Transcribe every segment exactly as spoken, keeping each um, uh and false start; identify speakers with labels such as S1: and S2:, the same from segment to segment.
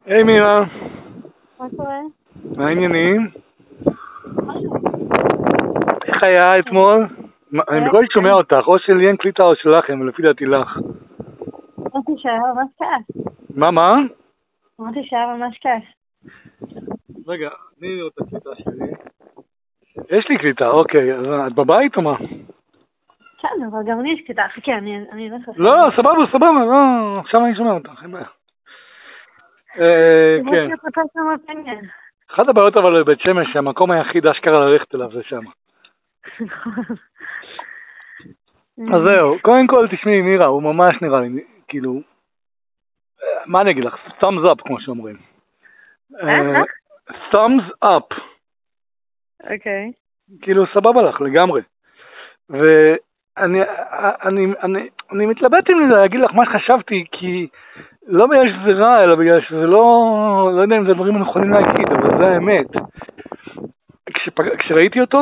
S1: היי מירה,
S2: מה קורה?
S1: מה העניינים? איך היה אתמול? אני בקושי שומע אותך, או שלי אין קליטה או שלכם, ולפי דעתי לך.
S2: אמרתי שהיה ממש כיף.
S1: מה, מה?
S2: אמרתי שהיה ממש כיף.
S1: רגע, תני לי את הקליטה שלי. יש לי קליטה, אוקיי, אז את בבית או מה?
S2: כן, אבל גם אני יש קליטה. חכה, אני אלך לך.
S1: לא, סבבה, סבבה, לא, עכשיו אני שומע אותך, אין בעיה. כן. אחת הבעיות אבל בבית שמש, שהמקום היחיד אשכרה ללכת אליו זה שם. אז זהו, קודם כל תשמעי מירה, הוא ממש נראה לי, כאילו, מה אני אגיד לך? thumbs up כמו שאומרים. thumbs up.
S2: אוקיי.
S1: כאילו סבבה לך לגמרי. ואני אני, אני, אני מתלבט אם להגיד לך מה חשבתי, כי לא בגלל שזה רע, אלא בגלל שזה לא, לא יודע אם זה דברים הנכונים להגיד, אבל זה האמת. כשפג... כשראיתי אותו,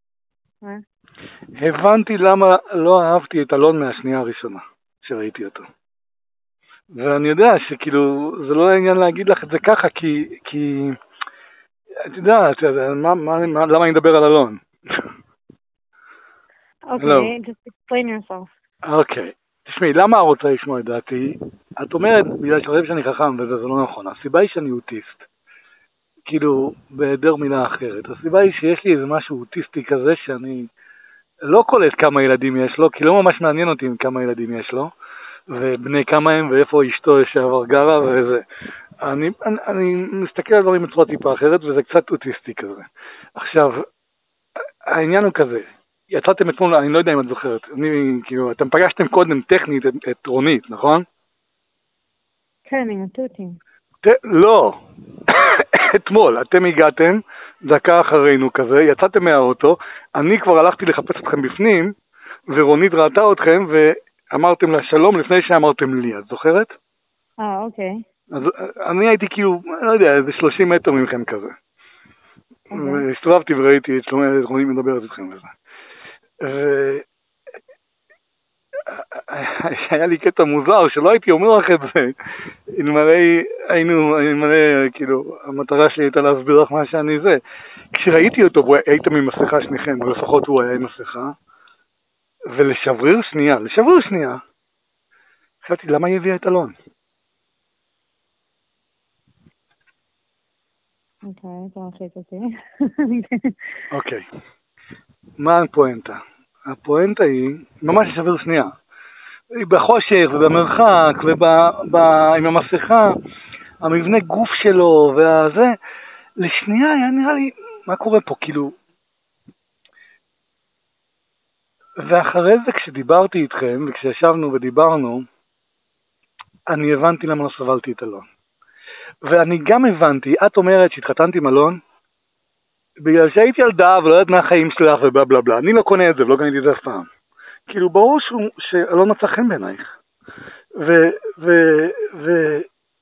S1: הבנתי למה לא אהבתי את אלון מהשנייה הראשונה שראיתי אותו. ואני יודע שכאילו זה לא העניין להגיד לך את זה ככה, כי, כי את יודעת, מה, מה, מה, למה אני מדבר על אלון?
S2: אוקיי, just explain yourself.
S1: אוקיי, תשמעי, למה רוצה לשמוע את דעתי? את אומרת, בגלל שאני חושב שאני חכם, וזה לא נכון. הסיבה היא שאני אוטיסט. כאילו, בהיעדר מילה אחרת. הסיבה היא שיש לי איזה משהו אוטיסטי כזה שאני לא קולט כמה ילדים יש לו, כי לא ממש מעניין אותי כמה ילדים יש לו, ובני כמה הם, ואיפה אשתו שעבר גרה, וזה. אני, אני, אני מסתכל על דברים בצורה טיפה אחרת, וזה קצת אוטיסטי כזה. עכשיו, העניין הוא כזה, יצאתם אתמול, אני לא יודע אם את זוכרת, אני, כאילו, אתם פגשתם קודם טכנית את, את רונית, נכון?
S2: כן, עם התותים.
S1: ת, לא, אתמול, אתם הגעתם, דקה אחרינו כזה, יצאתם מהאוטו, אני כבר הלכתי לחפש אתכם בפנים, ורונית ראתה אתכם, ואמרתם לה שלום לפני שאמרתם לי, את זוכרת?
S2: אה, אוקיי.
S1: אז אני הייתי כאילו, לא יודע, איזה שלושים מטר ממכם כזה. והסתובבתי וראיתי את רונית מדברת אתכם וזה. היה לי קטע מוזר שלא הייתי אומר לך את זה, אלמלא היינו, אלמלא, כאילו, המטרה שלי הייתה להסביר לך מה שאני זה. כשראיתי אותו, הייתם עם מסכה שניכם, או לפחות הוא היה עם מסכה, ולשבריר שנייה, לשבריר שנייה, חשבתי, למה היא הביאה את אלון?
S2: אוקיי, אתה מחליט אותי.
S1: אוקיי. מה הפואנטה? הפואנטה היא, ממש לשבריר שנייה. בחושך ובמרחק ועם המסכה, המבנה גוף שלו והזה, לשנייה היה נראה לי, מה קורה פה, כאילו. ואחרי זה כשדיברתי איתכם וכשישבנו ודיברנו, אני הבנתי למה לא סבלתי את אלון. ואני גם הבנתי, את אומרת שהתחתנתי עם אלון, בגלל שהייתי ילדה ולא יודעת מה החיים שלך ובלה בלה בלה, אני לא קונה את זה ולא קניתי את זה אף פעם. כאילו ברור שאלון מצא חן בעינייך. ו... ו... ו...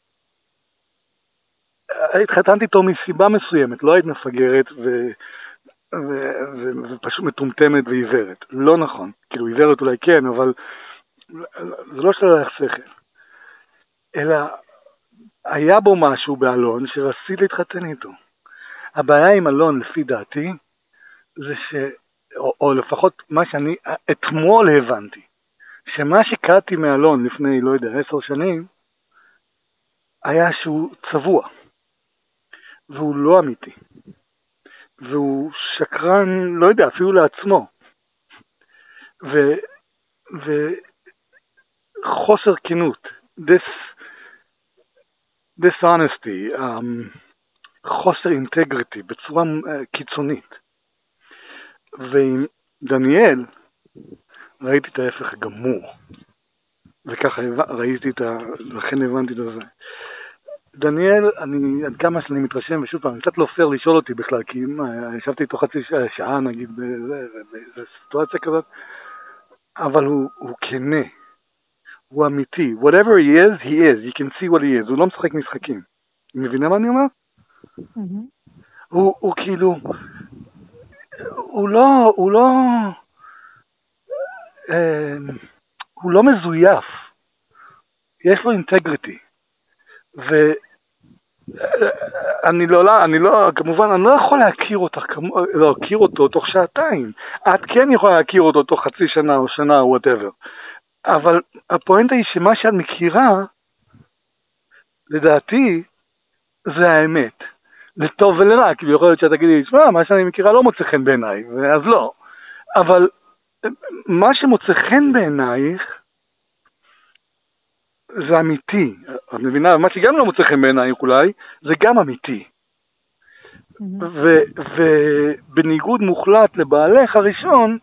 S1: התחתנתי איתו מסיבה מסוימת, לא היית מפגרת ו... ו... ו... ופשוט מטומטמת ועיוורת. לא נכון. כאילו עיוורת אולי כן, אבל זה לא שלא היה שכל. אלא היה בו משהו באלון שרציתי להתחתן איתו. הבעיה עם אלון, לפי דעתי, זה ש... או, או לפחות מה שאני אתמול הבנתי, שמה שקראתי מאלון לפני, לא יודע, עשר שנים, היה שהוא צבוע, והוא לא אמיתי, והוא שקרן, לא יודע, אפילו לעצמו, ו, וחוסר כנות, this, dishonesty, um, חוסר אינטגריטי, בצורה uh, קיצונית. ועם דניאל ראיתי את ההפך הגמור, וככה ראיתי את ה... לכן הבנתי את זה. דניאל, אני עד כמה שאני מתרשם, ושוב פעם, קצת לא פייר לשאול אותי בכלל, כי ישבתי איתו חצי שעה, נגיד, באיזו סיטואציה כזאת, אבל הוא, הוא כנה, הוא אמיתי. Whatever he is, he is. You can see what he is. הוא לא משחק משחקים. מבינה מה אני אומר?
S2: Mm-hmm.
S1: הוא, הוא כאילו... הוא לא, הוא לא, אה, הוא לא מזויף, יש לו אינטגריטי, ו, אני לא, אני לא, כמובן, אני לא יכול להכיר אותך, להכיר אותו תוך שעתיים. את כן יכולה להכיר אותו תוך חצי שנה או שנה או whatever. אבל הפואנטה היא שמה שאת מכירה, לדעתי, זה האמת. לטוב ולרע, כי יכול להיות שאת תגידי, שמע, מה שאני מכירה לא מוצא חן בעיניי, אז לא. אבל מה שמוצא חן בעינייך, זה אמיתי. את מבינה? מה שגם לא מוצא חן בעינייך אולי, זה גם אמיתי. ובניגוד מוחלט לבעלך הראשון,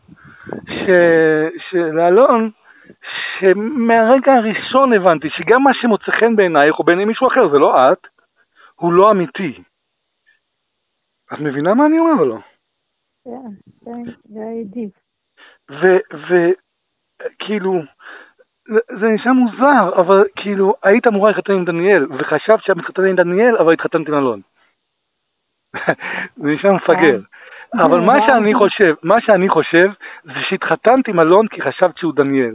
S1: של אלון, שמהרגע הראשון הבנתי שגם מה שמוצא חן בעינייך או בעיני מישהו אחר, זה לא את, הוא לא אמיתי. את מבינה מה אני אומר או לא?
S2: כן, זה עדיף.
S1: וכאילו, זה נשמע מוזר, אבל כאילו, היית אמורה להתחתן עם דניאל, וחשבת שאת מתחתנת עם דניאל, אבל התחתנת עם אלון. זה נשמע מפגר. אבל מה שאני חושב, מה שאני חושב, זה שהתחתנת עם אלון כי חשבת שהוא דניאל.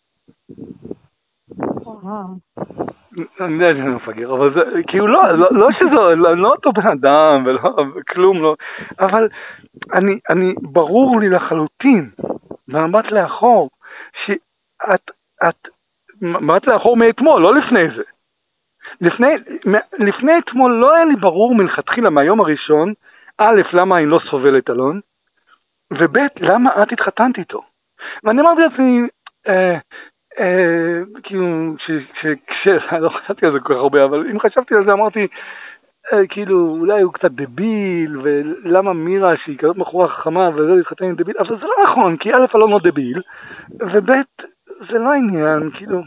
S1: אני יודע שזה מפגר, אבל זה, כאילו לא, לא שזה, לא אותו בן אדם, ולא, כלום לא, אבל אני, אני, ברור לי לחלוטין, במבט לאחור, שאת, את, מבט לאחור מאתמול, לא לפני זה. לפני, לפני אתמול לא היה לי ברור מלכתחילה מהיום הראשון, א', למה אני לא סובלת אלון, וב', למה את התחתנת איתו. ואני אמרתי לעצמי, אה, אה, כאילו, כש, לא חשבתי על זה כל כך הרבה, אבל אם חשבתי על זה אמרתי, אה, כאילו, אולי הוא קצת דביל, ולמה מירה שהיא כזאת בחורה חכמה ולא להתחתן עם דביל, אבל זה לא נכון, כי א', אלון לא דביל, וב', זה לא עניין, כאילו,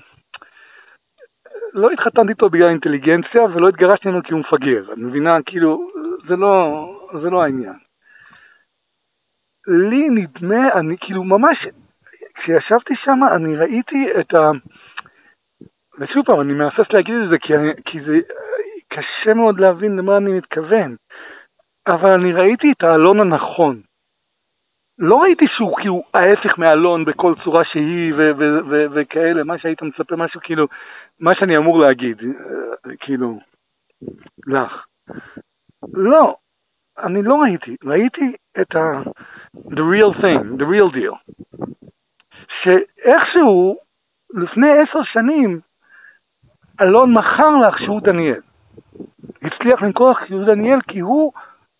S1: לא התחתנתי איתו בגלל אינטליגנציה, ולא התגרשתי ממנו כי הוא מפגר. אני מבינה, כאילו, זה לא, זה לא העניין. לי נדמה, אני כאילו ממש, כשישבתי שם, אני ראיתי את ה... ושוב פעם, אני מאסס להגיד את זה, כי, אני, כי זה קשה מאוד להבין למה אני מתכוון. אבל אני ראיתי את האלון הנכון. לא ראיתי שהוא כאילו ההפך מאלון בכל צורה שהיא ו- ו- ו- וכאלה, מה שהיית מצפה, משהו כאילו, מה שאני אמור להגיד, כאילו, לך. לא, אני לא ראיתי, ראיתי את ה- the real thing, the real deal. שאיכשהו, לפני עשר שנים, אלון מכר לך שהוא דניאל. הצליח למכור לך שהוא דניאל, כי הוא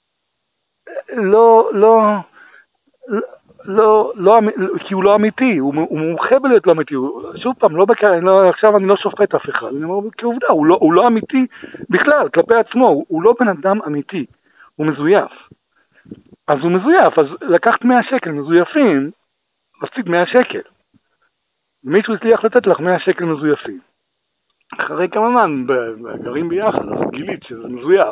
S1: לא, לא, לא, לא, כי הוא לא אמיתי, הוא, הוא מומחה בלהיות לא אמיתי, הוא, שוב פעם, לא בקר, לא, עכשיו אני לא שופט אף אחד, אני אומר כעובדה, הוא לא, הוא לא אמיתי בכלל, כלפי עצמו, הוא, הוא לא בן אדם אמיתי, הוא מזויף. אז הוא מזויף, אז לקחת מאה שקל מזויפים, רצית מאה שקל. מישהו הצליח לתת לך מאה שקל מזויפים. אחרי כמה זמן, גרים ביחד, אז גילית שזה מזויף.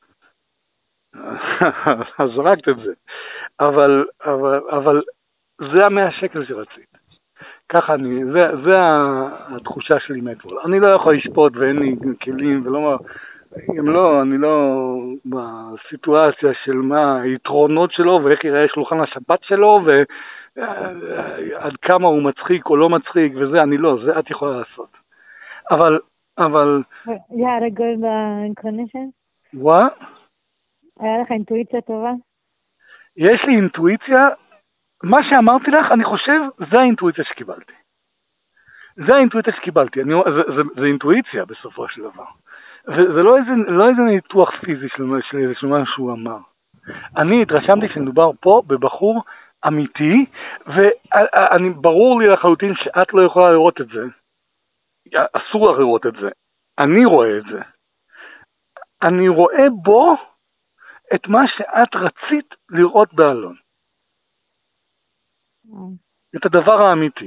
S1: אז זרקת את זה. אבל, אבל, אבל זה המאה שקל שרצית. ככה אני, זה, זה התחושה שלי מאתמול. אני לא יכול לשפוט ואין לי כלים ולא, גם לא, אני לא בסיטואציה של מה היתרונות שלו ואיך יראה שולחן השבת שלו ועד כמה הוא מצחיק או לא מצחיק וזה, אני לא, זה את יכולה לעשות. אבל, אבל...
S2: You had a good uh, inclination?
S1: What?
S2: היה לך אינטואיציה טובה?
S1: יש לי אינטואיציה, מה שאמרתי לך, אני חושב, זה האינטואיציה שקיבלתי. זה האינטואיציה שקיבלתי, אני, זה, זה, זה אינטואיציה בסופו של דבר. וזה לא איזה, לא איזה ניתוח פיזי של, של איזה מה שהוא אמר. אני התרשמתי שמדובר פה בבחור אמיתי, ואני, ברור לי לחלוטין שאת לא יכולה לראות את זה. אסור לך לראות את זה. אני רואה את זה. אני רואה בו את מה שאת רצית לראות באלון. את הדבר האמיתי.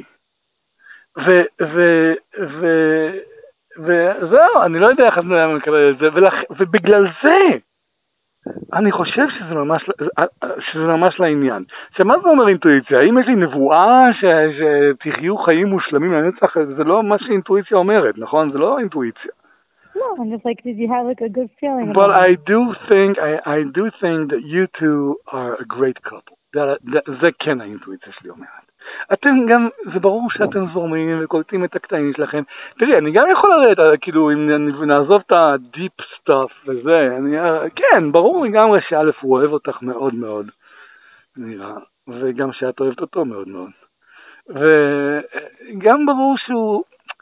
S1: וזהו, אני לא יודע איך אני מקבל את זה, ובגלל זה אני חושב שזה ממש, שזה ממש לעניין. שמה זה אומר אינטואיציה? האם יש לי נבואה שתחיו חיים מושלמים לנצח? זה לא מה שאינטואיציה אומרת, נכון? זה לא אינטואיציה.
S2: No, I'm just like, did you have like a good feeling?
S1: But I do think, I, I do think that you two are a great couple. זה, זה, זה כן האינטואיציה שלי אומרת. אתם גם, זה ברור שאתם זורמים וקולטים את הקטעים שלכם. תראי, אני גם יכול לראות, כאילו, אם נעזוב את הדיפ סטאפ וזה, אני, כן, ברור לגמרי שא' הוא אוהב אותך מאוד מאוד, נראה, וגם שאת אוהבת אותו מאוד מאוד. וגם ברור שהוא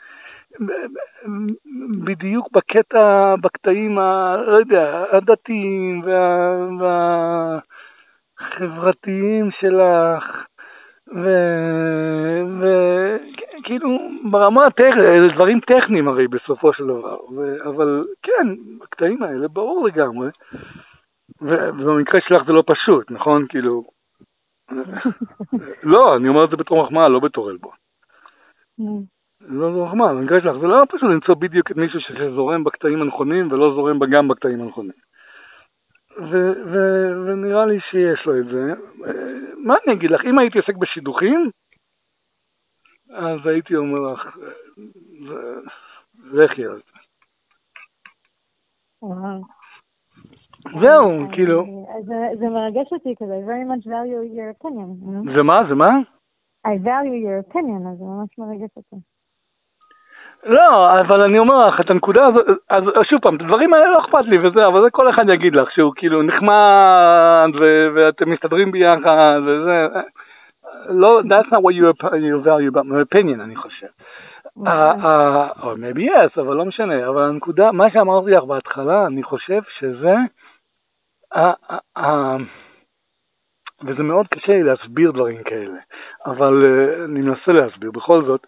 S1: בדיוק בקטע, בקטעים, ה, לא יודע, הדתיים וה, והחברתיים שלך, וכאילו ברמה הטכנית, דברים טכניים הרי בסופו של דבר, ו, אבל כן, בקטעים האלה ברור לגמרי, ובמקרה שלך זה לא פשוט, נכון? כאילו, לא, אני אומר את זה בתור מחמאה, לא בתור עלבון. לא זו מחמאה, במקרה שלך זה לא פשוט למצוא בדיוק את מישהו שזורם בקטעים הנכונים ולא זורם גם בקטעים הנכונים. ו- ו- ונראה לי שיש לו את זה. מה אני אגיד לך? אם הייתי עוסק בשידוכים, אז הייתי אומר לך, זה הכי על זה. זהו, כאילו.
S2: זה מרגש אותי, כי I very much value your opinion.
S1: זה מה? זה מה?
S2: I value your opinion, אז זה ממש מרגש אותי.
S1: לא, אבל אני אומר לך, את הנקודה הזאת, אז שוב פעם, הדברים האלה לא אכפת לי וזה, אבל זה כל אחד יגיד לך, שהוא כאילו נחמד, ואתם מסתדרים ביחד, וזה, לא, that's not what you, you value about my opinion, אני חושב. או maybe yes, אבל לא משנה, אבל הנקודה, מה שאמרתי לך בהתחלה, אני חושב שזה, וזה מאוד קשה לי להסביר דברים כאלה, אבל אני מנסה להסביר, בכל זאת,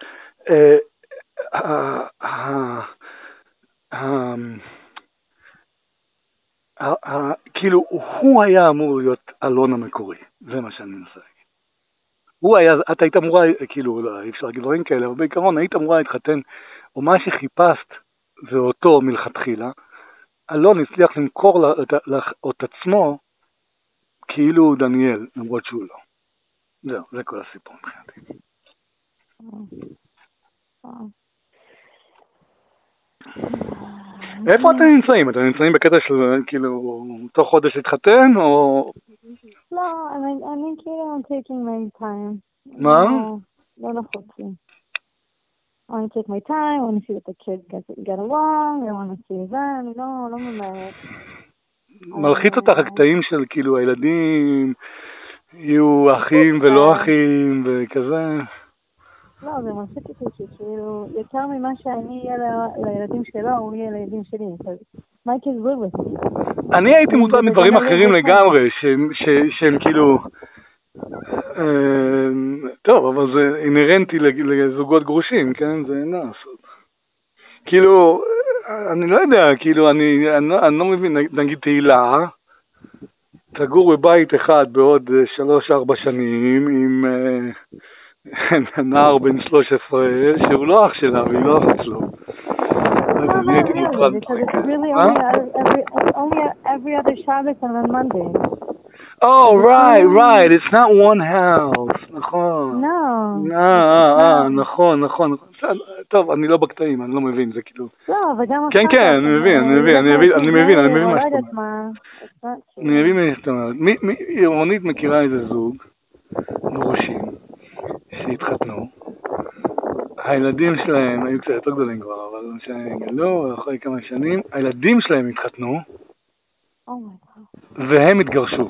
S1: כאילו הוא היה אמור להיות אלון המקורי, זה מה שאני מנסה להגיד. הוא היה, אתה היית אמורה, כאילו, לא, אי אפשר להגיד דברים כאלה, אבל בעיקרון היית אמורה להתחתן, או מה שחיפשת זה אותו מלכתחילה, אלון הצליח למכור את עצמו כאילו דניאל, למרות שהוא לא. זהו, זה כל הסיפור מבחינתי. איפה אתם נמצאים? אתם נמצאים בקטע של כאילו תוך חודש להתחתן או...
S2: לא, אני כאילו I'm taking my time.
S1: מה?
S2: לא לחוצי. I want to take my time, I want to see that the kids get, get along, I want to see that, אני לא, לא ממהרת.
S1: מלחיץ אותך הקטעים של כאילו הילדים יהיו אחים ולא אחים וכזה?
S2: לא, זה מלחיץ אותי שכאילו יותר ממה שאני אהיה לילדים שלו, הוא יהיה לילדים שלי. My kids live with me.
S1: אני הייתי מוטרד מדברים אחרים לגמרי, שהם כאילו... טוב, אבל זה אינרנטי לזוגות גרושים, כן? זה אין לעשות. כאילו, אני לא יודע, כאילו, אני לא מבין, נגיד תהילה, תגור בבית אחד בעוד שלוש ארבע שנים עם נער בן שלוש עשרה, שהוא לא אח שלה והיא לא אח שלו. אז אני הייתי מוטרד.
S2: Every other Shabbos and on Monday.
S1: Oh, right, right. It's not one house. נכון.
S2: No.
S1: אה, נכון, נכון. טוב, אני לא בקטעים, אני לא מבין, זה כאילו...
S2: לא, וגם...
S1: כן, כן, אני מבין, אני מבין, אני מבין, אני מבין, אני מבין מה שאתה אומר. אני מבין מה שאתה אומר. רונית מכירה איזה זוג, גרושים, שהתחתנו. הילדים שלהם, היו קצת יותר גדולים כבר, אבל שהם גדלו, אחרי כמה שנים, הילדים שלהם התחתנו, והם התגרשו.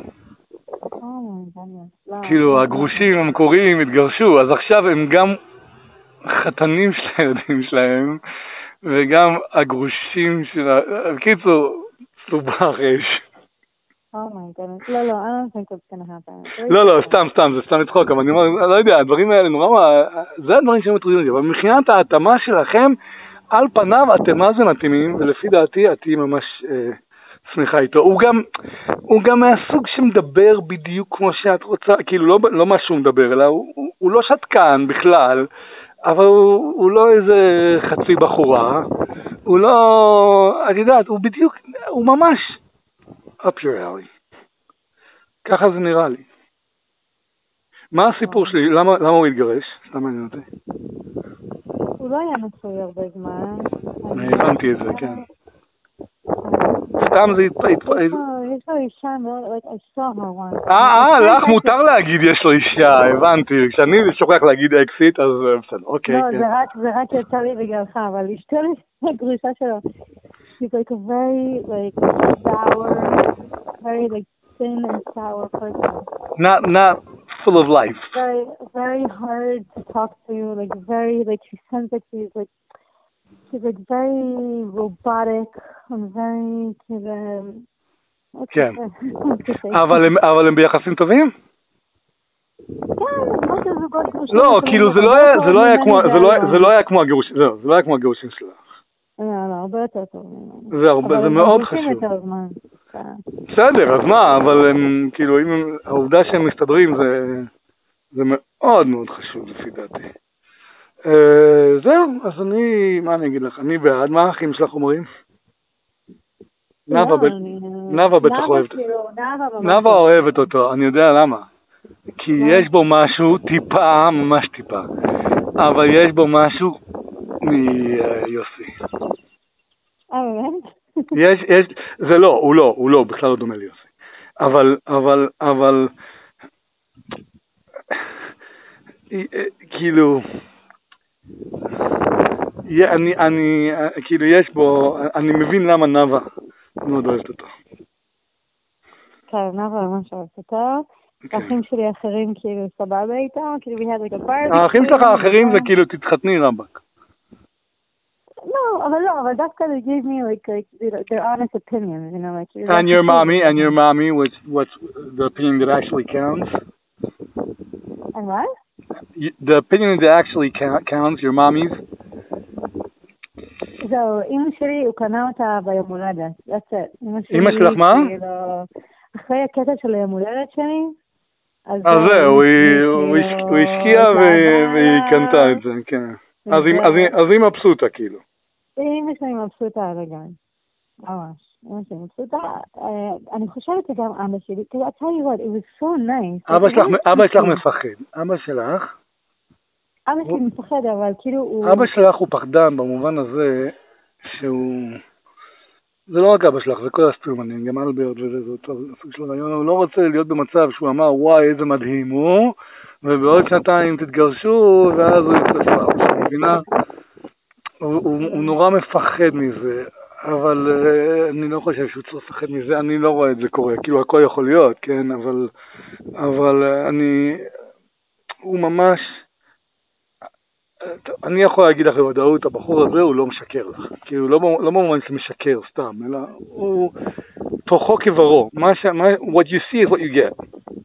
S1: כאילו, הגרושים המקוריים התגרשו, אז עכשיו הם גם חתנים של הילדים שלהם, וגם הגרושים של ה... בקיצור, סובך יש.
S2: לא, לא, I don't think it's gonna happen.
S1: לא, לא, סתם, סתם, זה סתם לצחוק, אבל אני אומר, לא יודע, הדברים האלה נורא, זה הדברים שהם מטרידים אותי, אבל מבחינת ההתאמה שלכם, על פניו אתם מה זה מתאימים, ולפי דעתי, אתי ממש שמחה איתו. הוא גם, הוא גם מהסוג שמדבר בדיוק כמו שאת רוצה, כאילו לא, לא מה שהוא מדבר, אלא הוא, הוא, הוא לא שתקן בכלל, אבל הוא, הוא לא איזה חצי בחורה, הוא לא, את יודעת, הוא בדיוק, הוא ממש up your alley. ככה זה נראה לי. מה הסיפור שלי? למה, למה הוא התגרש? סתם מעניין אותי.
S2: הוא לא היה נשוי הרבה זמן.
S1: אני הבנתי את זה, כן. סתם זה התפעל.
S2: יש יש לו אישה מאוד, like, I saw her once.
S1: אה, אה, לך מותר להגיד יש לו אישה, הבנתי. כשאני שוכח להגיד אקסיט, אז בסדר, אוקיי.
S2: לא, זה רק יצא לי בגללך, אבל אשתו לי, הגרושה שלו, she's like a very, like, sour, very, like, thin and sour person.
S1: Not, not full of life.
S2: Very, very hard to talk to, like, very, like, she sounds like she's, like, she's, like, very robotic and very, כזה...
S1: כן. אבל הם ביחסים טובים? לא, כאילו זה לא היה כמו הגירושים, זה לא היה כמו הגירושים שלך.
S2: לא, לא, הרבה יותר טוב.
S1: זה מאוד חשוב. בסדר, אז מה, אבל כאילו, העובדה שהם מסתדרים זה מאוד מאוד חשוב לפי דעתי. זהו, אז אני, מה אני אגיד לך, אני בעד, מה האחים שלך אומרים? נאווה בטח אוהבת. נאווה אוהבת אותו, אני יודע למה. כי יש בו משהו טיפה, ממש טיפה. אבל יש בו משהו מיוסי.
S2: אה, באמת?
S1: יש, יש, זה לא, הוא לא, הוא לא, בכלל לא דומה ליוסי. אבל, אבל, אבל, כאילו, אני, אני, כאילו, יש בו, אני מבין למה נאווה מאוד אוהבת אותו.
S2: כן, נאווה ממש אוהבת אותו. האחים שלי האחרים כאילו סבבה איתו, כאילו we had like a bar.
S1: האחים שלך האחרים זה כאילו תתחתני רבק.
S2: לא, אבל לא, אבל דווקא they gave me like, like their honest opinions, you know, like.
S1: And your mommy, and your mommy, what's, what's the opinion that actually counts?
S2: And what?
S1: The opinion that actually counts, your mommy's?
S2: זהו, אמא שלי, הוא קנה אותה ביום הולדת, that's it.
S1: אמא שלך מה?
S2: אחרי הקטע של היום הולדת שלי,
S1: אז זהו, הוא השקיע והיא קנתה את זה, כן. אז היא מבסוטה כאילו.
S2: אמא שלי מבסוטה לגמרי, ממש. אמא שלי מבסוטה. אני חושבת שגם אבא שלי, כי I tell you what, it was so nice.
S1: אבא שלך מפחד. אבא שלך?
S2: אבא שלי מפחד, אבל כאילו הוא...
S1: אבא שלך הוא פחדן במובן הזה שהוא... זה לא רק אבא שלך, זה כל הסטרימנים, גם אלברט וזה, זה אותו הסוג שלו. הוא לא רוצה להיות במצב שהוא אמר, וואי, איזה מדהים הוא, ובעוד שנתיים תתגרשו, ואז הוא יצטרף. הוא מבינה? הוא נורא מפחד מזה, אבל אני לא חושב שהוא צריך לפחד מזה, אני לא רואה את זה קורה, כאילו הכל יכול להיות, כן, אבל, אבל אני, הוא ממש, אני יכול להגיד לך בוודאות, הבחור הזה הוא לא משקר לך, כאילו לא, לא במובן שמשקר סתם, אלא הוא תוכו כברו, מה ש, מה, what you see is what you get.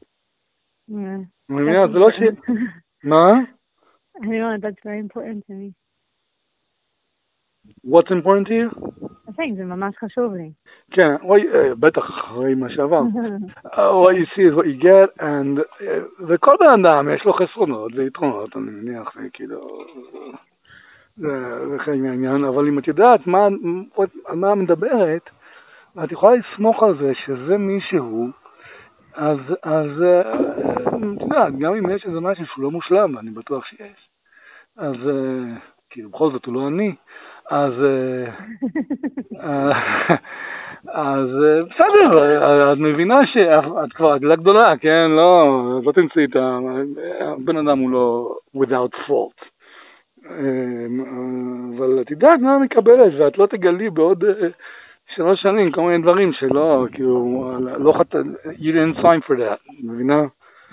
S1: מבינה, זה לא ש... מה?
S2: I know, that's very important to me.
S1: What's important to you?
S2: I think זה ממש חשוב לי.
S1: כן, בטח אחרי מה שעבר. What you see is what you get, and וכל בן אדם יש לו חסרונות ויתרונות, אני מניח, כאילו, זה חלק מהעניין, אבל אם את יודעת מה, על מה מדברת, את יכולה לסמוך על זה שזה מישהו, אז, אז, את יודעת, גם אם יש איזה משהו שהוא לא מושלם, אני בטוח שיש, אז, כאילו, בכל זאת הוא לא אני, אז, אז, בסדר, את מבינה שאת כבר עגלה גדולה, כן? לא, לא תמצאי את הבן אדם הוא לא without fault. אבל את יודעת מה מקבלת, ואת לא תגלי בעוד שלוש שנים כל מיני דברים שלא, כאילו, לא חת... you didn't sign for that, מבינה?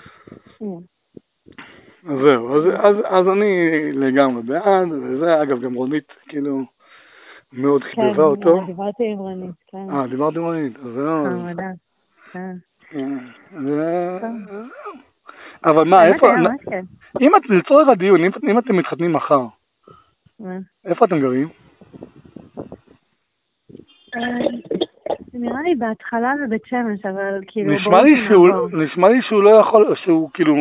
S1: אז זהו, אז, אז, אז אני לגמרי בעד, וזה אגב גם רונית, כאילו, מאוד חיבבה אותו.
S2: כן, דיברתי עם רונית, כן.
S1: אה, דיברתי עם רונית, אז זהו.
S2: כן,
S1: כן. אבל מה, איפה, אם את, לצורך הדיון, אם אתם מתחתנים מחר, איפה אתם גרים?
S2: נראה לי בהתחלה זה בית שמש, אבל כאילו...
S1: נשמע לי שהוא לא יכול, שהוא כאילו,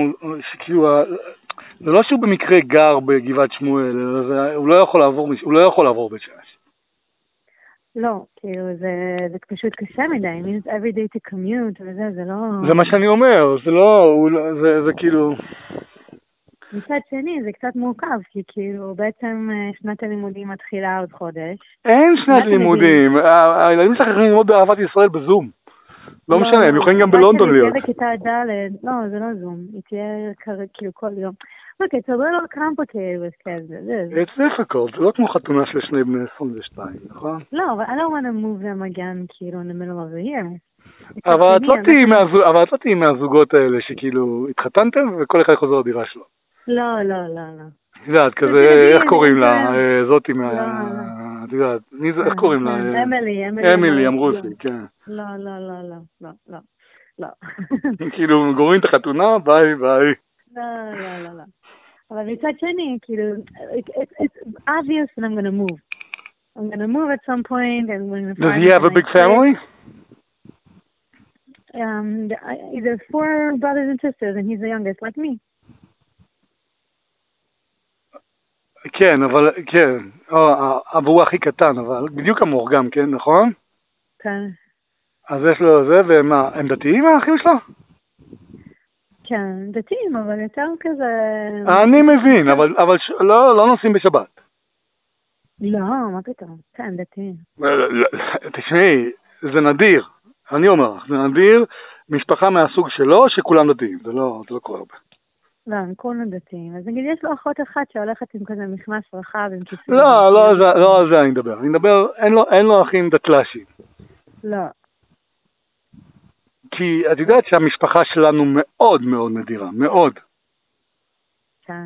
S1: זה לא שהוא במקרה גר בגבעת שמואל, הוא לא יכול לעבור, הוא לא יכול לעבור בית שמש.
S2: לא, כאילו זה פשוט קשה מדי, I mean it's every day to commute וזה, זה לא...
S1: זה מה שאני אומר, זה לא, זה כאילו...
S2: מצד שני, זה קצת מורכב, כי כאילו בעצם שנת הלימודים מתחילה עוד חודש.
S1: אין שנת לימודים, הילדים שלך יכולים ללמוד באהבת ישראל בזום. לא משנה, הם יכולים גם בלונדון להיות.
S2: היא תהיה בכיתה ד', לא, זה לא זום, היא תהיה כאילו כל יום. Look, it's a little complicated with kids. It is.
S1: It's difficult. זה לא כמו חתונה של שני בני עשרים ושתיים, נכון?
S2: לא, but I don't want to move them again, כאילו, in the middle of the year.
S1: אבל את לא תהיי מהזוגות האלה שכאילו התחתנתם וכל אחד חוזר לדירה שלו.
S2: לא, לא, לא, לא.
S1: את יודעת, כזה, איך קוראים לה? זאתי מה... את יודעת, איך קוראים לה?
S2: אמילי, אמילי.
S1: אמילי, אמרו לי, כן.
S2: לא, לא, לא, לא, לא, לא, לא.
S1: כאילו, גורמים את החתונה, ביי, ביי.
S2: לא, לא, לא, לא. אבל מצד שני, כאילו, it's obvious that I'm going to move. I'm going to move at some point and when...
S1: Does he have a big family?
S2: Um, there's four brothers and sisters and he's the youngest, like me.
S1: כן, אבל, כן, אבל הוא הכי קטן, אבל בדיוק כמוך גם, כן, נכון?
S2: כן. אז
S1: יש לו זה, ומה, הם דתיים האחים שלו?
S2: כן, דתיים, אבל יותר כזה...
S1: אני מבין, אבל, אבל לא, לא נוסעים בשבת.
S2: לא, מה פתאום? כן, דתיים.
S1: תשמעי, זה נדיר, אני אומר לך, זה נדיר, משפחה מהסוג שלו, שכולם דתיים, זה לא, זה לא קורה הרבה.
S2: לא, הם כולם דתיים. אז נגיד, יש לו אחות אחת שהולכת עם כזה מכנס רחב, עם כיסוי.
S1: לא, לא, לא על זה אני מדבר. אני מדבר, אין לו, אין לו אחים דתל"שים.
S2: לא.
S1: כי את יודעת שהמשפחה שלנו מאוד מאוד נדירה, מאוד.
S2: כן.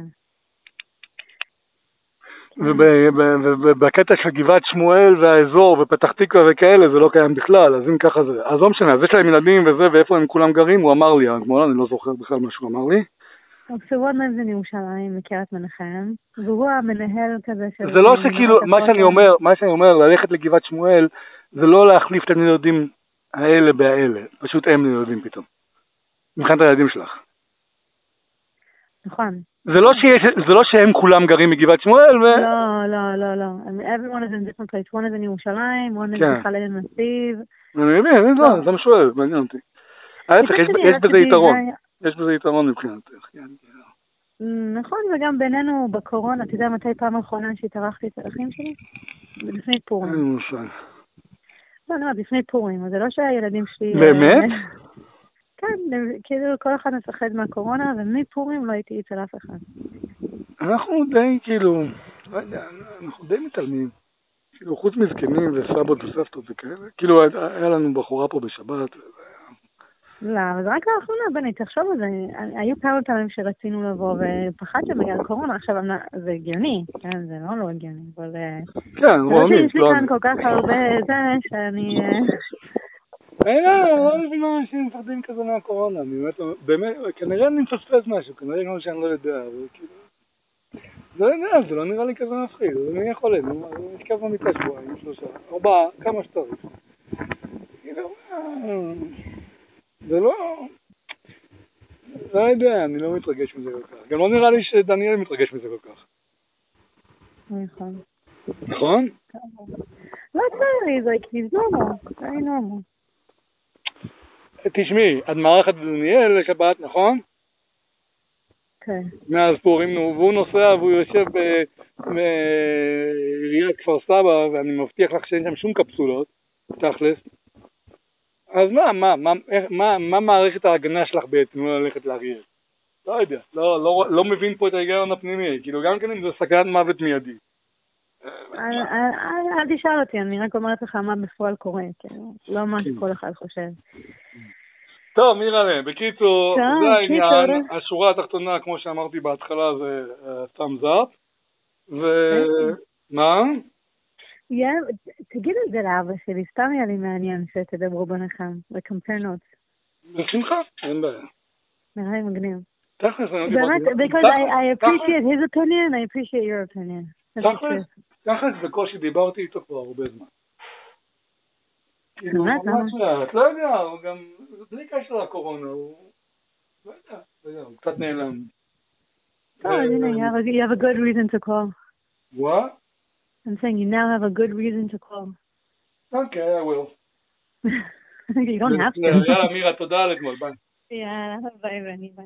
S1: ובקטע של גבעת שמואל והאזור ופתח תקווה וכאלה, זה לא קיים בכלל, אז אם ככה זה, אז לא משנה, אז יש להם ילדים וזה, ואיפה הם כולם גרים, הוא אמר לי, אני לא זוכר בכלל מה שהוא אמר לי.
S2: סבוד מזן ירושלים, מקריית מנחם, והוא המנהל כזה של...
S1: זה לא שכאילו, מה שאני אומר, מה שאני אומר, ללכת לגבעת שמואל, זה לא להחליף את הילדים האלה באלה, פשוט הם ילדים פתאום. מבחינת הילדים שלך.
S2: נכון.
S1: זה לא שיש, זה לא שהם כולם גרים בגבעת שמואל ו...
S2: לא, לא, לא, לא. Everyone is in different place. One is in ירושלים, one is בחלל נתיב.
S1: אני מבין, זה מה שואל, מעניין אותי. יש בזה יתרון. יש בזה יתרון מבחינתך.
S2: נכון, וגם בינינו בקורונה, אתה יודע מתי פעם האחרונה שהתארחתי את האחים שלי? לפני פורים.
S1: אין מושג.
S2: לא, לא, לפני פורים, זה לא שהילדים שלי...
S1: באמת?
S2: כן, כאילו כל אחד מפחד מהקורונה, ומפורים לא הייתי אצל אף אחד.
S1: אנחנו די, כאילו, לא יודע, אנחנו די מתעלמים. כאילו, חוץ מזקנים וסבות וסבתות וכאלה, כאילו, היה לנו בחורה פה בשבת.
S2: לא, אבל זה רק לאחרונה, בני, תחשוב על זה. היו כמה פעמים שרצינו לבוא, ופחדתם בגלל קורונה, עכשיו זה הגיוני, כן, זה לא לא הגיוני, אבל...
S1: כן, רוני.
S2: יש לי כאן כל כך הרבה זה, שאני...
S1: לא, לא מבין מה אנשים מפחדים כזה מהקורונה, באמת, כנראה אני מפספס משהו, כנראה גם שאני לא יודע, אבל כאילו... זה לא יודע, זה לא נראה לי כזה מפחיד, זה מי יכול להיות, אני נשכב במיטה שבועיים, שלושה, ארבעה, כמה שטורים. כאילו, זה לא... לא יודע, אני לא מתרגש מזה כל כך. גם לא נראה לי שדניאל מתרגש מזה כל כך.
S2: נכון.
S1: נכון?
S2: לא צריך, זה he's normal, very normal.
S1: תשמעי, את מארחת דניאל לשבת, נכון?
S2: כן.
S1: מאז פורים, והוא נוסע והוא יושב בעיריית כפר סבא, ואני מבטיח לך שאין שם שום קפסולות, תכלס. אז מה, מה, מה, מה, מה מערכת ההגנה שלך בעצם לא ללכת לאריאל? לא יודע, לא, לא, לא מבין פה את ההיגיון הפנימי, כאילו גם כן אם זה סכנת מוות מיידי.
S2: אל תשאל אותי, אני רק אומרת לך מה בפועל קורה, לא מה שכל אחד חושב.
S1: טוב, מירלה, בקיצור, זה העניין, השורה התחתונה, כמו שאמרתי בהתחלה, זה thumbs up, ומה?
S2: תגיד את זה לאבא שלי, סתם היה לי מעניין שתדברו ביניכם, ל-compare notes.
S1: בשמחה, אין בעיה.
S2: נראה לי מגניב.
S1: תכלס, אני
S2: באמת, because I appreciate his opinion, I appreciate your opinion.
S1: תכלס, תכלס בקושי דיברתי איתו כבר הרבה זמן. כאילו, ממש לאט, לא יודע, הוא גם, בלי קשר לקורונה, הוא, לא יודע, לא יודע, הוא קצת נעלם.
S2: Oh, you have a good reason to call.
S1: What?
S2: I'm saying you now have a good reason to call.
S1: Okay, I will.
S2: You don't have to.
S1: יאללה, מירה, תודה על אתמול, ביי.
S2: יאללה, ביי, ביי.